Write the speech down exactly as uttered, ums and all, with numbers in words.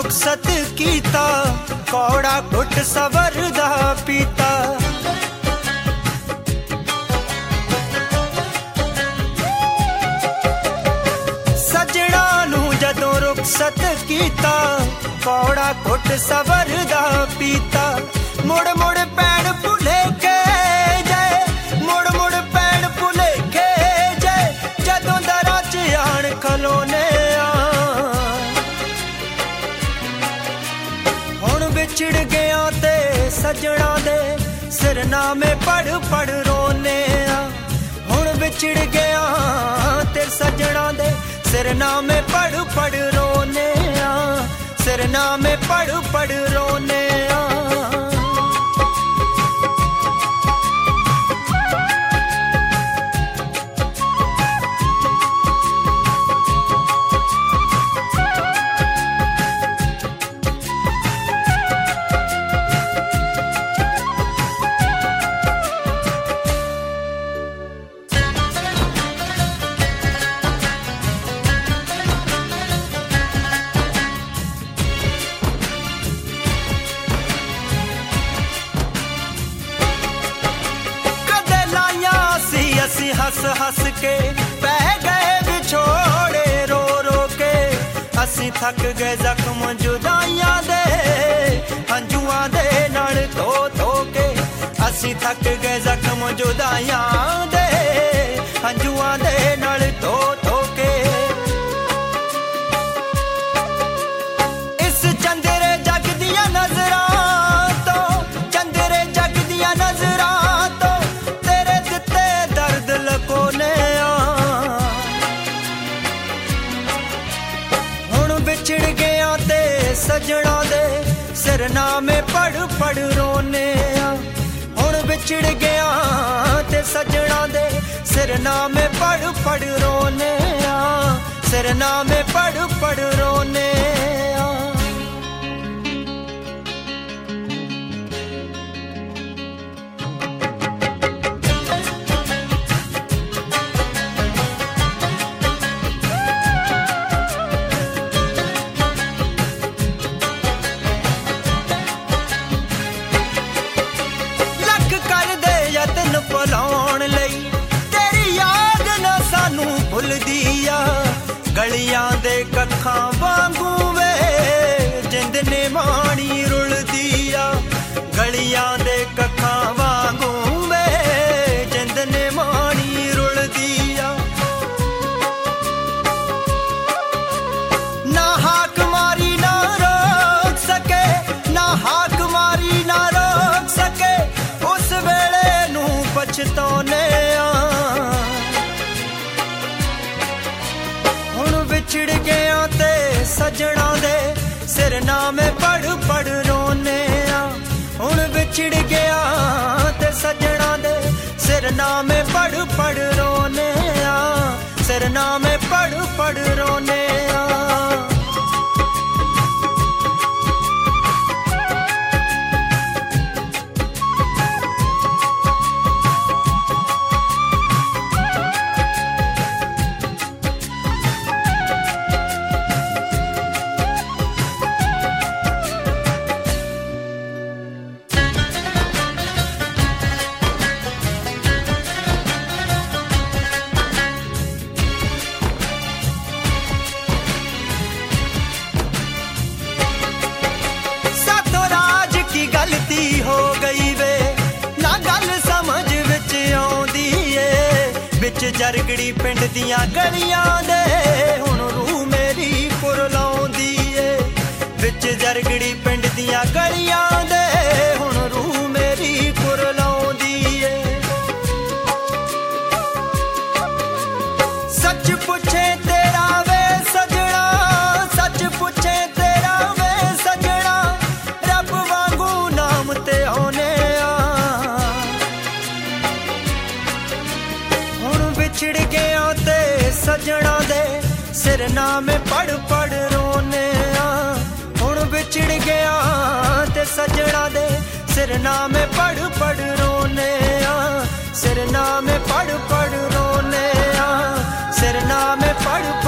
रुखसत कीता कौड़ा घुट सबर दा पीता सजना नू जदों रुखसत कीता कौड़ा घुट सबर दा पीता मुड़ मुड़ पैण भुले के जाए मुड़ मुड़ पैण भुले के जाए जदों दरां च आण खलोने हुण विछड़ गया ते सजना दे सिरनामे पढ़ पढ़ रोने हुण विछड़ गया ते सजना दे सिरनामे पढ़ पढ़ रोने सिरनामे पढ़ पढ़ रोने हस हस के बह गए बिछोड़े रो रो के असी थक गए जख्म जुदाइयां दे हंजुआं दे नाल धो धो के असी थक गए जख्म जुदाइयां दे हंजुआं दे नाल धो धो के इस चंदरे जग दियां नजरां तो चंदरे जग दियां नजरां तो तेरे दिते दर्द लकोने हुण विछड़ गया ते सजना दे सिरनामे पढ़ पढ़ रोने हुण विछड़ गया ते सजना दे सिरनामे पढ़ पढ़ रोने सिरनामे पढ़ पढ़ रोने भुलाउण लई तेरी याद ना सानू भुलदी आ गलियां दे कखां वांगू वे जिंद ने माणी रुलदी आ गलियां दे कखां वांगू वे जिंद ने माणी रुलदी आ ना हाक मारी ना रोक सके ना हाक मारी ना रोक सके उस वेले पछतौने हुण विछड़ गया ते सजना दे सिरनामे पढ़ पढ़ रोने हुण विछड़ गया ते सजना दे सिरनामे पढ़ पढ़ रोने सिरनामे पढ़ पढ़ रोने हो गई वे ना गल समझ विच आउंदी ए विच जरगड़ी पिंड दियां गलियां दे हुण रूह मेरी पुरलाउंदी ए विच जरगड़ी पिंड दियां गलियां दे हुण रूह मेरी पुरलाउंदी ए सच पुछे तेरा वे सजना सच पुछे तेरा वे सजना रब वांगू नाम ते आने हुण विछड़ गया ते सजना दे सिरनामे पढ़ पढ़ रोने हुण विछड़ गया ते सजना दे सिरनामे पढ़ पढ़ रोने सिरनामे पढ़ पढ़ रोने सिरनामे पढ़